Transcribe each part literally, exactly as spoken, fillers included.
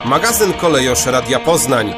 Magazyn Kolejosz Radia Poznań.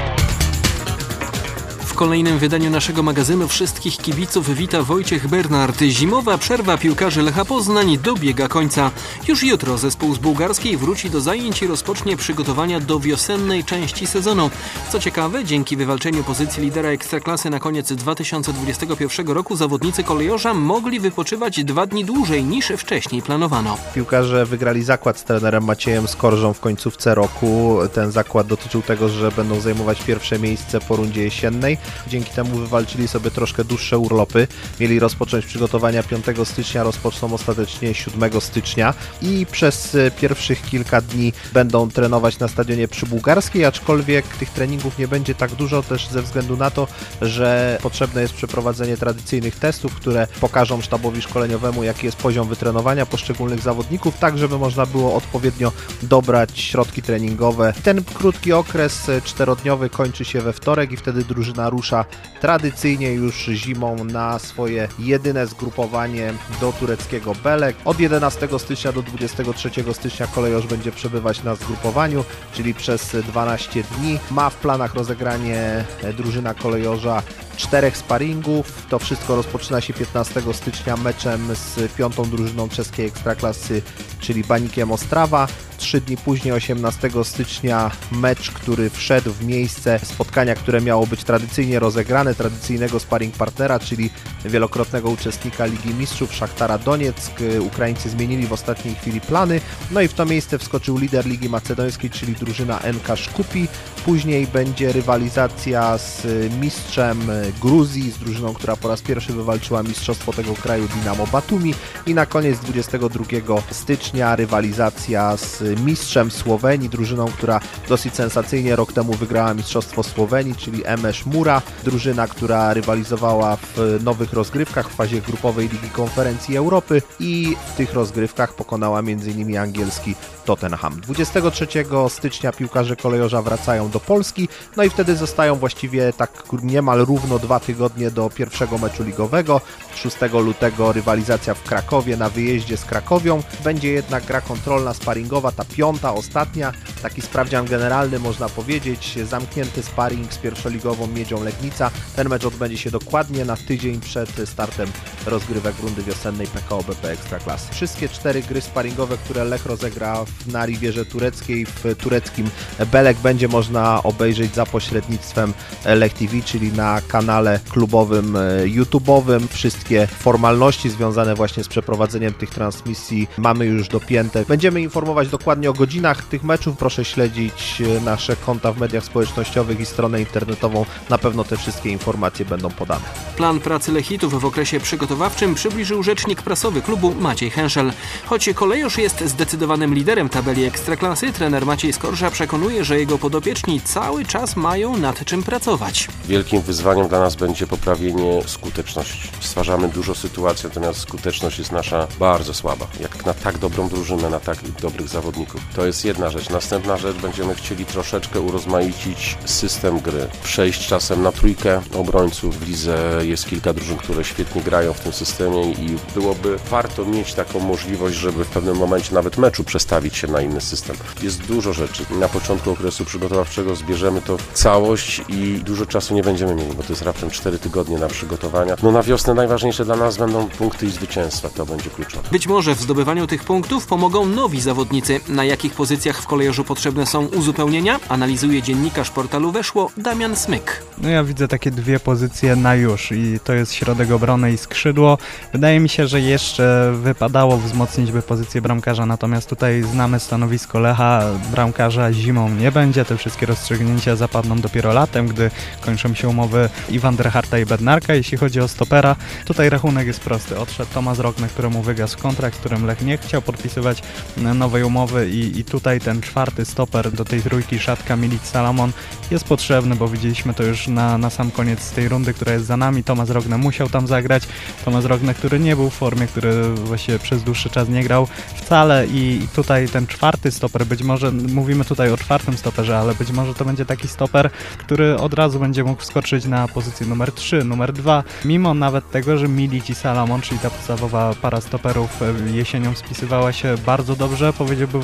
W kolejnym wydaniu naszego magazynu wszystkich kibiców wita Wojciech Bernard. Zimowa przerwa piłkarzy Lecha Poznań dobiega końca. Już jutro zespół z bułgarskiej wróci do zajęć i rozpocznie przygotowania do wiosennej części sezonu. Co ciekawe, dzięki wywalczeniu pozycji lidera Ekstraklasy na koniec dwa tysiące dwudziestego pierwszego roku zawodnicy Kolejorza mogli wypoczywać dwa dni dłużej niż wcześniej planowano. Piłkarze wygrali zakład z trenerem Maciejem Skorżą w końcówce roku. Ten zakład dotyczył tego, że będą zajmować pierwsze miejsce po rundzie jesiennej. Dzięki temu wywalczyli sobie troszkę dłuższe urlopy. Mieli rozpocząć przygotowania piątego stycznia, rozpoczną ostatecznie siódmego stycznia i przez pierwszych kilka dni będą trenować na stadionie przy Bułgarskiej, aczkolwiek tych treningów nie będzie tak dużo też ze względu na to, że potrzebne jest przeprowadzenie tradycyjnych testów, które pokażą sztabowi szkoleniowemu, jaki jest poziom wytrenowania poszczególnych zawodników, tak żeby można było odpowiednio dobrać środki treningowe. Ten krótki okres czterodniowy kończy się we wtorek i wtedy drużyna rusza tradycyjnie już zimą na swoje jedyne zgrupowanie do tureckiego Belek. Od jedenastego stycznia do dwudziestego trzeciego stycznia Kolejorz będzie przebywać na zgrupowaniu, czyli przez dwanaście dni. Ma w planach rozegranie drużyna Kolejorza czterech sparingów. To wszystko rozpoczyna się piętnastego stycznia meczem z piątą drużyną czeskiej Ekstraklasy, czyli Banikiem Ostrawa. Trzy dni później, osiemnastego stycznia, mecz, który wszedł w miejsce spotkania, które miało być tradycyjnie rozegrane, tradycyjnego sparring partnera, czyli wielokrotnego uczestnika Ligi Mistrzów Szachtara Donieck. Ukraińcy zmienili w ostatniej chwili plany, no i w to miejsce wskoczył lider Ligi Macedońskiej, czyli drużyna N K Szkupi. Później będzie rywalizacja z mistrzem Gruzji, z drużyną, która po raz pierwszy wywalczyła mistrzostwo tego kraju, Dinamo Batumi, i na koniec dwudziestego drugiego stycznia rywalizacja z mistrzem Słowenii, drużyną, która dosyć sensacyjnie rok temu wygrała mistrzostwo Słowenii, czyli M S Mura, drużyna, która rywalizowała w nowych rozgrywkach w fazie grupowej Ligi Konferencji Europy i w tych rozgrywkach pokonała m.in. angielski Tottenham. dwudziestego trzeciego stycznia piłkarze Kolejorza wracają do Polski, no i wtedy zostają właściwie tak niemal równo dwa tygodnie do pierwszego meczu ligowego. szóstego lutego rywalizacja w Krakowie na wyjeździe z Krakowią. Będzie jednak gra kontrolna, sparingowa, ta piąta, ostatnia, taki sprawdzian generalny można powiedzieć, zamknięty sparring z pierwszoligową Miedzią Legnica. Ten mecz odbędzie się dokładnie na tydzień przed startem rozgrywek rundy wiosennej P K O B P Ekstraklasy. Wszystkie cztery gry sparingowe, które Lech rozegra na Rivierze Tureckiej, w tureckim Belek, będzie można obejrzeć za pośrednictwem Lech T V, czyli na kanale klubowym YouTube'owym. Wszystkie formalności związane właśnie z przeprowadzeniem tych transmisji mamy już dopięte. Będziemy informować dokładnie o godzinach tych meczów. Proszę śledzić nasze konta w mediach społecznościowych i stronę internetową. Na pewno te wszystkie informacje będą podane. Plan pracy Lechitów w okresie przygotowawczym przybliżył rzecznik prasowy klubu Maciej Henszel. Choć Kolejorz jest zdecydowanym liderem tabeli Ekstraklasy, trener Maciej Skorża przekonuje, że jego podopieczni cały czas mają nad czym pracować. Wielkim wyzwaniem dla nas będzie poprawienie skuteczności. Stwarzamy dużo sytuacji, natomiast skuteczność jest nasza bardzo słaba. Jak na tak dobrą drużynę, na tak dobrych zawodników. To jest jedna rzecz. Następna rzecz, będziemy chcieli troszeczkę urozmaicić system gry. Przejść czasem na trójkę obrońców. W lidze jest kilka drużyn, które świetnie grają w tym systemie i byłoby warto mieć taką możliwość, żeby w pewnym momencie nawet meczu przestawić się na inny system. Jest dużo rzeczy. Na początku okresu przygotowawczego zbierzemy to w całość i dużo czasu nie będziemy mieli, bo to jest raptem cztery tygodnie na przygotowania. No na wiosnę najważniejsze dla nas będą punkty i zwycięstwa. To będzie kluczowe. Być może w zdobywaniu tych punktów pomogą nowi zawodnicy. Na jakich pozycjach w Kolejorzu potrzebne są uzupełnienia? Analizuje dziennikarz portalu Weszło Damian Smyk. No ja widzę takie dwie pozycje na już i to jest środek obrony i skrzydło. Wydaje mi się, że jeszcze wypadało wzmocnić by pozycję bramkarza, natomiast tutaj znamy stanowisko Lecha. Bramkarza zimą nie będzie, te wszystkie rozstrzygnięcia zapadną dopiero latem, gdy kończą się umowy Iwan Dreharta i Bednarka. Jeśli chodzi o stopera, tutaj rachunek jest prosty. Odszedł Tomasz Rockne, któremu wygasł kontrakt, z którym Lech nie chciał podpisywać nowej umowy i, i tutaj ten czwarty stoper do tej trójki Szatka, Milic, Salamon jest potrzebny, bo widzieliśmy to już na, na sam koniec tej rundy, która jest za nami. Tomasz Rockne musiał tam zagrać. Tomasz Rockne, który nie był w formie, który właściwie przez dłuższy czas nie grał wcale i, i tutaj ten czwarty stoper, być może mówimy tutaj o czwartym stoperze, ale być może to będzie taki stoper, który od razu będzie mógł wskoczyć na pozycję numer trzy, numer dwa, mimo nawet tego, że Milic i Salamon, czyli ta podstawowa para stoperów jesienią spisywała się bardzo dobrze, powiedziałbym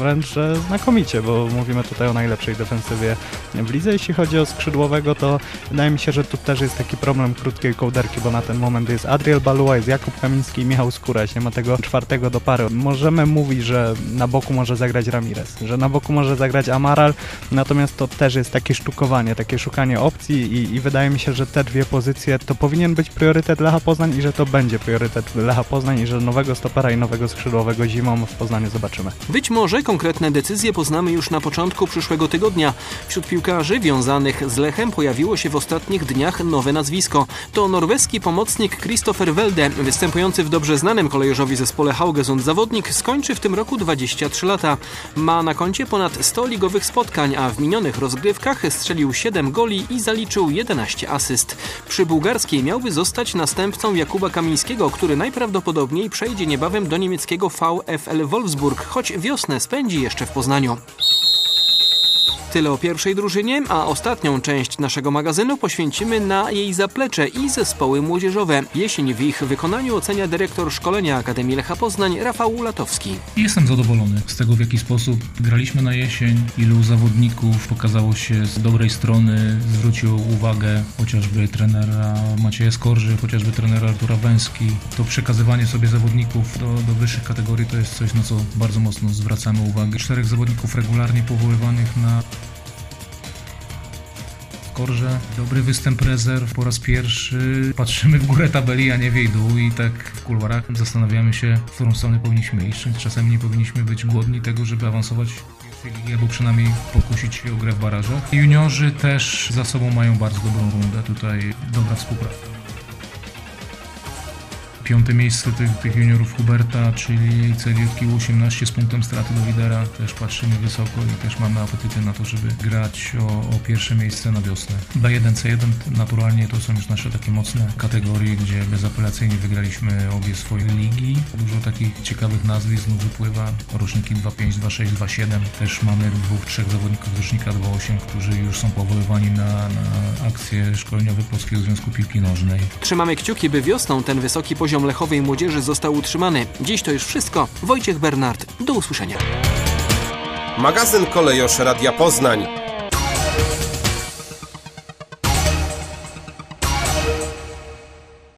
wręcz że znakomicie, bo mówimy tutaj o najlepszej defensywie w lidze. Jeśli chodzi o skrzydłowego, to wydaje mi się, że tu też jest taki problem krótkiej kołderki, bo na ten moment jest Adriel Balua, jest Jakub Kamiński i Michał Skóraś. Nie ma tego czwartego do pary. Możemy mówić, że na boku może zagrać Ramirez, że na boku może zagrać Amaral, natomiast to też jest takie sztukowanie, takie szukanie opcji i, i wydaje mi się, że te dwie pozycje to powinien być priorytet Lecha Poznań i że to będzie priorytet Lecha Poznań i że nowego stopera i nowego skrzydłowego zimą w Poznaniu zobaczymy. Być może konkretne decyzje poznamy już na początku przyszłego tygodnia. Wśród piłkarzy wiązanych z Lechem pojawiło się w ostatnich dniach nowe nazwisko. To norweski pomocnik Christopher Welde, występujący w dobrze znanym kolejorzowi zespole Haugesund zawodnik, skończy w tym roku dwadzieścia trzy lata. Ma na koncie ponad sto ligowych spotkań, a w minionych rozgrywkach strzelił siedem goli i zaliczył jedenaście asyst. Przy bułgarskiej miałby zostać następcą Jakuba Kamińskiego, który najprawdopodobniej przejdzie niebawem do niemieckiego VfL Wolfsburg, choć wiosnę spędzi jeszcze w Poznaniu. Tyle o pierwszej drużynie, a ostatnią część naszego magazynu poświęcimy na jej zaplecze i zespoły młodzieżowe. Jesień w ich wykonaniu ocenia dyrektor szkolenia Akademii Lecha Poznań Rafał Latowski. Jestem zadowolony z tego, w jaki sposób graliśmy na jesień, ilu zawodników pokazało się z dobrej strony, zwrócił uwagę chociażby trenera Macieja Skorży, chociażby trenera Artura Węski. To przekazywanie sobie zawodników do, do wyższych kategorii to jest coś, na co bardzo mocno zwracamy uwagę. Czterech zawodników regularnie powoływanych na Korze, dobry występ rezerw po raz pierwszy. Patrzymy w górę tabeli, a nie w jej dół i tak w kuluarach zastanawiamy się, w którą stronę powinniśmy iść. Czasami nie powinniśmy być głodni tego, żeby awansować albo przynajmniej pokusić się o grę w barażach. Juniorzy też za sobą mają bardzo dobrą rundę, tutaj dobra współpraca. Piąte miejsce tych, tych juniorów Huberta, czyli C J K osiemnaście z punktem straty do lidera. Też patrzymy wysoko i też mamy apetyty na to, żeby grać o, o pierwsze miejsce na wiosnę. B jeden C jeden naturalnie to są już nasze takie mocne kategorie, gdzie bezapelacyjnie wygraliśmy obie swoje ligi. Dużo takich ciekawych nazwisk znów wypływa. Roczniki dwa pięć, dwa sześć, dwa siedem. Też mamy dwóch, trzech zawodników z rocznika dwa osiem, którzy już są powoływani na, na akcje szkoleniowe Polskiego Związku Piłki Nożnej. Trzymamy kciuki, by wiosną ten wysoki poziom lechowej młodzieży został utrzymany. Dziś to już wszystko. Wojciech Bernard. Do usłyszenia. Magazyn Kolejosz Radia Poznań.